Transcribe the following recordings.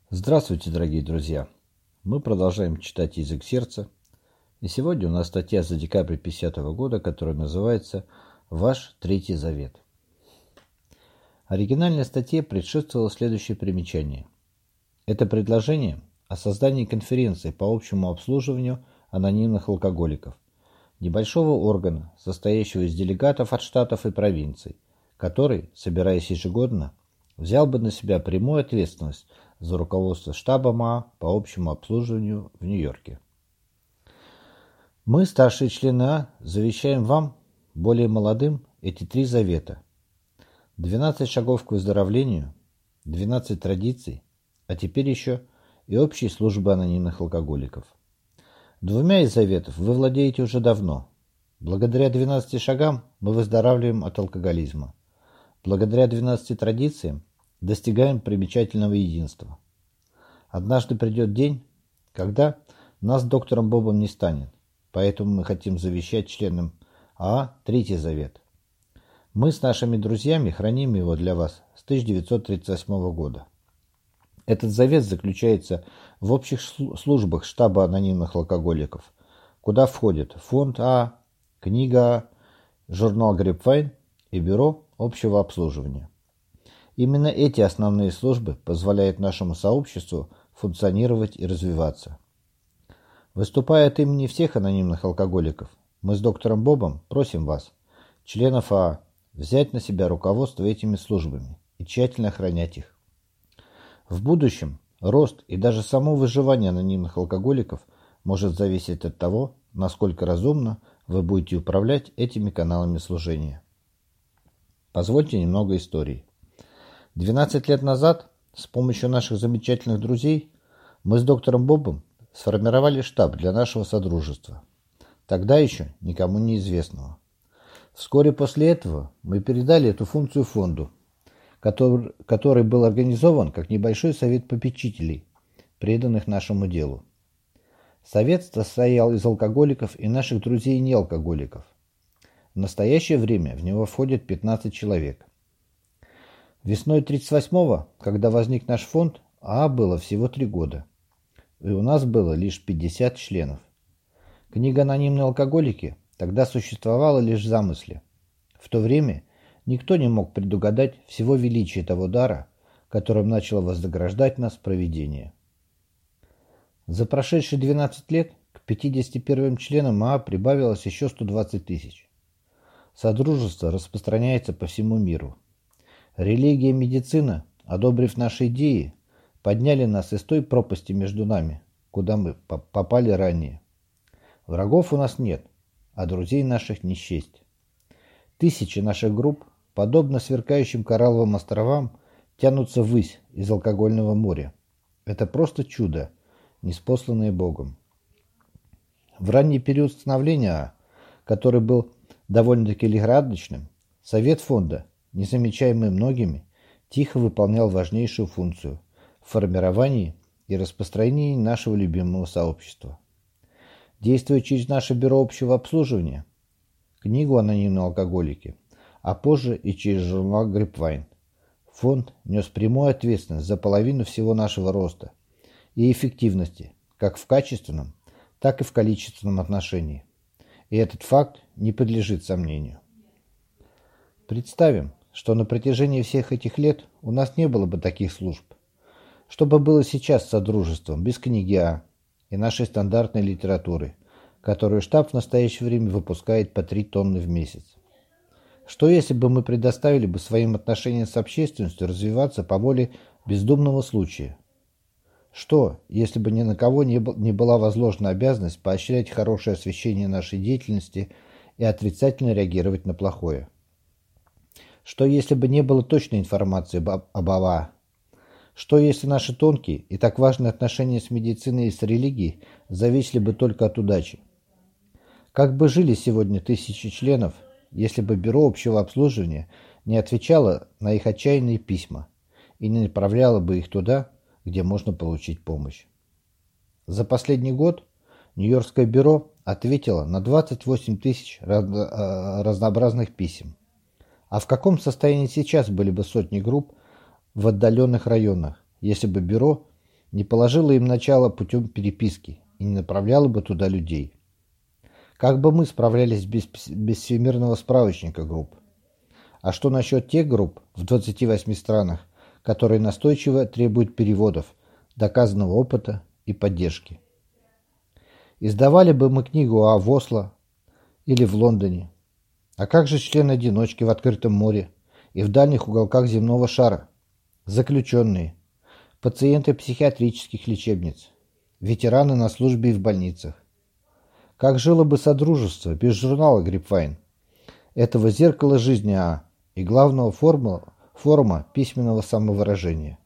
Здравствуйте, дорогие друзья! Мы продолжаем читать «Язык сердца». И сегодня у нас статья за декабрь 50-го года, которая называется «Ваш Третий Завет». Оригинальной статье предшествовало следующее примечание. Это предложение о создании конференции по общему обслуживанию анонимных алкоголиков, небольшого органа, состоящего из делегатов от штатов и провинций, который, собираясь ежегодно, взял бы на себя прямую ответственность за руководство штаба МАА по общему обслуживанию в Нью-Йорке. Мы, старшие члены А, завещаем вам, более молодым, эти три завета. 12 шагов к выздоровлению, 12 традиций, а теперь еще и общие службы анонимных алкоголиков. Двумя из заветов вы владеете уже давно. Благодаря 12 шагам мы выздоравливаем от алкоголизма. Благодаря 12 традициям достигаем примечательного единства. Однажды придет день, когда нас с доктором Бобом не станет, поэтому мы хотим завещать членам АА Третий Завет. Мы с нашими друзьями храним его для вас с 1938 года. Этот завет заключается в общих службах штаба анонимных алкоголиков, куда входят фонд АА, книга АА, журнал Грейпвайн и бюро общего обслуживания. Именно эти основные службы позволяют нашему сообществу функционировать и развиваться. Выступая от имени всех анонимных алкоголиков, мы с доктором Бобом просим вас, членов АА, взять на себя руководство этими службами и тщательно охранять их. В будущем рост и даже само выживание анонимных алкоголиков может зависеть от того, насколько разумно вы будете управлять этими каналами служения. Позвольте немного истории. 12 лет назад с помощью наших замечательных друзей мы с доктором Бобом сформировали штаб для нашего содружества, тогда еще никому неизвестного. Вскоре после этого мы передали эту функцию фонду, который был организован как небольшой совет попечителей, преданных нашему делу. Совет состоял из алкоголиков и наших друзей-неалкоголиков. В настоящее время в него входит 15 человек. Весной 1938-го, когда возник наш фонд, АА было всего 3 года, и у нас было лишь 50 членов. Книга «Анонимные алкоголики» тогда существовала лишь в замысле. В то время никто не мог предугадать всего величия того дара, которым начало вознаграждать нас провидение. За прошедшие 12 лет к 51 членам АА прибавилось еще 120 тысяч. Содружество распространяется по всему миру. Религия и медицина, одобрив наши идеи, подняли нас из той пропасти между нами, куда мы попали ранее. Врагов у нас нет, а друзей наших не счесть. Тысячи наших групп, подобно сверкающим коралловым островам, тянутся ввысь из алкогольного моря. Это просто чудо, ниспосланное Богом. В ранний период становления АА, который был довольно-таки лихорадочным, Совет фонда, незамечаемый многими, тихо выполнял важнейшую функцию в формировании и распространении нашего любимого сообщества. Действуя через наше бюро общего обслуживания, книгу «Анонимные алкоголики», а позже и через журнал «Грейпвайн», фонд нес прямую ответственность за половину всего нашего роста и эффективности, как в качественном, так и в количественном отношении. И этот факт не подлежит сомнению. Представим, что на протяжении всех этих лет у нас не было бы таких служб. Что бы было сейчас с Содружеством без книги А и нашей стандартной литературы, которую штаб в настоящее время выпускает по 3 тонны в месяц? Что если бы мы предоставили бы своим отношениям с общественностью развиваться по воле бездумного случая? Что, если бы ни на кого не была возложена обязанность поощрять хорошее освещение нашей деятельности и отрицательно реагировать на плохое? Что, если бы не было точной информации об АА? Что, если наши тонкие и так важные отношения с медициной и с религией зависели бы только от удачи? Как бы жили сегодня тысячи членов, если бы бюро общего обслуживания не отвечало на их отчаянные письма и не направляло бы их туда, где можно получить помощь? За последний год Нью-Йоркское бюро ответило на 28 тысяч разнообразных писем. А в каком состоянии сейчас были бы сотни групп в отдаленных районах, если бы бюро не положила им начало путем переписки и не направляла бы туда людей. Как бы мы справлялись без всемирного справочника групп? А что насчет тех групп в 28 странах, которые настойчиво требуют переводов, доказанного опыта и поддержки? Издавали бы мы книгу в Осло или в Лондоне. А как же члены-одиночки в открытом море и в дальних уголках земного шара? Заключенные, пациенты психиатрических лечебниц, ветераны на службе и в больницах. Как жило бы Содружество без журнала «Гриппвайн», этого зеркала жизни и главного форума письменного самовыражения?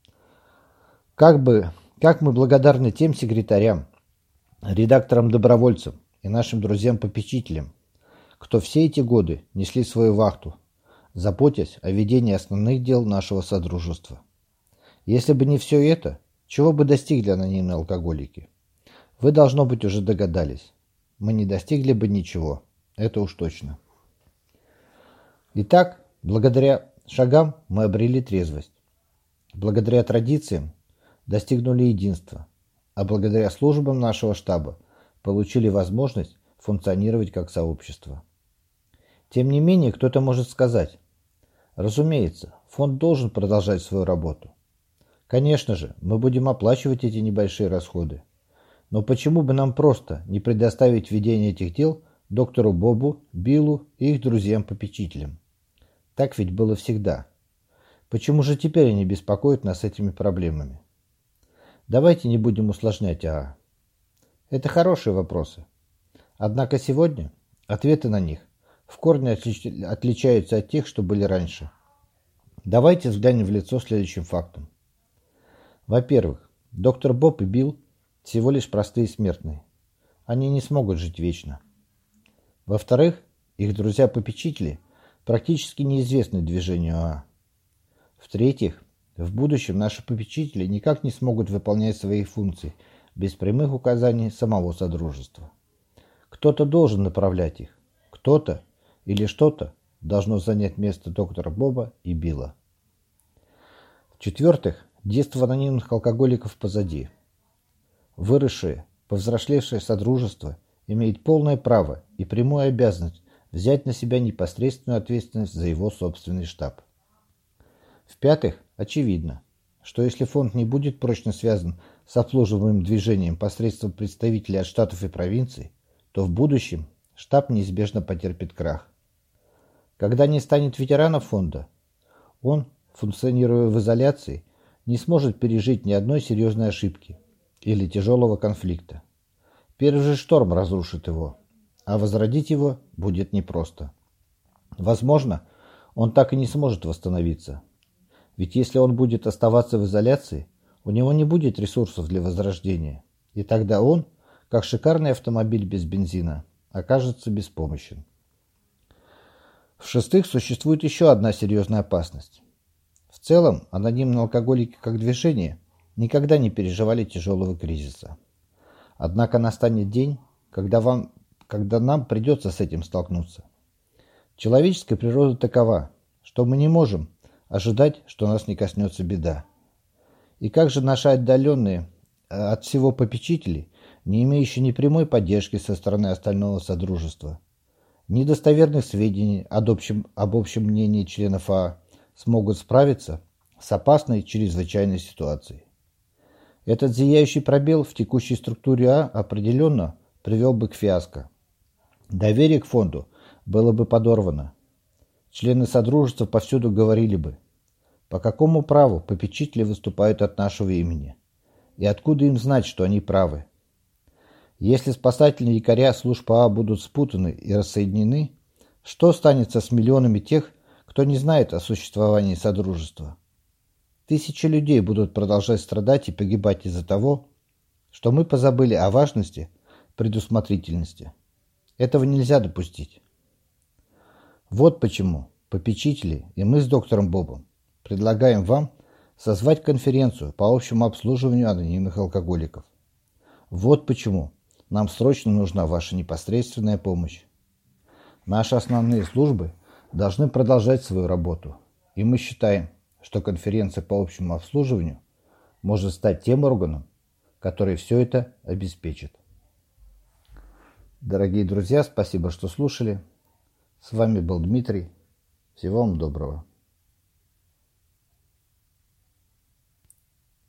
Как мы благодарны тем секретарям, редакторам-добровольцам и нашим друзьям-попечителям, кто все эти годы несли свою вахту, заботясь о ведении основных дел нашего Содружества. Если бы не все это, чего бы достигли анонимные алкоголики? Вы, должно быть, уже догадались. Мы не достигли бы ничего, это уж точно. Итак, благодаря шагам мы обрели трезвость. Благодаря традициям достигнули единства, а благодаря службам нашего штаба получили возможность функционировать как сообщество. Тем не менее, кто-то может сказать: разумеется, фонд должен продолжать свою работу. Конечно же, мы будем оплачивать эти небольшие расходы. Но почему бы нам просто не предоставить ведение этих дел доктору Бобу, Биллу и их друзьям-попечителям? Так ведь было всегда. Почему же теперь они беспокоят нас этими проблемами? Давайте не будем усложнять Это хорошие вопросы. Однако сегодня ответы на них в корне отличаются от тех, что были раньше. Давайте взглянем в лицо следующим фактам. Во-первых, доктор Боб и Билл всего лишь простые смертные. Они не смогут жить вечно. Во-вторых, их друзья-попечители практически неизвестны движению В-третьих, в будущем наши попечители никак не смогут выполнять свои функции без прямых указаний самого Содружества. Кто-то должен направлять их. Кто-то или что-то должно занять место доктора Боба и Билла. В-четвертых, детство анонимных алкоголиков позади. Выросшее, повзрослевшее Содружество имеет полное право и прямую обязанность взять на себя непосредственную ответственность за его собственный штаб. В-пятых, очевидно, что если фонд не будет прочно связан с обслуживаемым движением посредством представителей от штатов и провинций, то в будущем штаб неизбежно потерпит крах. Когда не станет ветеранов фонда, он, функционируя в изоляции, не сможет пережить ни одной серьезной ошибки или тяжелого конфликта. Первый же шторм разрушит его, а возродить его будет непросто. Возможно, он так и не сможет восстановиться. Ведь если он будет оставаться в изоляции, у него не будет ресурсов для возрождения, и тогда он, как шикарный автомобиль без бензина, окажется беспомощен. В-шестых, существует еще одна серьезная опасность. В целом, анонимные алкоголики как движение никогда не переживали тяжелого кризиса. Однако настанет день, когда нам придется с этим столкнуться. Человеческая природа такова, что мы не можем ожидать, что нас не коснется беда. И как же наши отдаленные от всего попечители, не имеющие ни прямой поддержки со стороны остального Содружества, ни достоверных сведений об общем мнении членов смогут справиться с опасной чрезвычайной ситуацией? Этот зияющий пробел в текущей структуре определенно привел бы к фиаско. Доверие к фонду было бы подорвано. Члены Содружества повсюду говорили бы: по какому праву попечители выступают от нашего имени? И откуда им знать, что они правы? Если спасательные якоря служб будут спутаны и рассоединены, что станется с миллионами тех, кто не знает о существовании Содружества? Тысячи людей будут продолжать страдать и погибать из-за того, что мы позабыли о важности предусмотрительности. Этого нельзя допустить. Вот почему попечители и мы с доктором Бобом предлагаем вам созвать конференцию по общему обслуживанию анонимных алкоголиков. Вот почему нам срочно нужна ваша непосредственная помощь. Наши основные службы должны продолжать свою работу, и мы считаем, что конференция по общему обслуживанию может стать тем органом, который все это обеспечит. Дорогие друзья, спасибо, что слушали. С вами был Дмитрий. Всего вам доброго.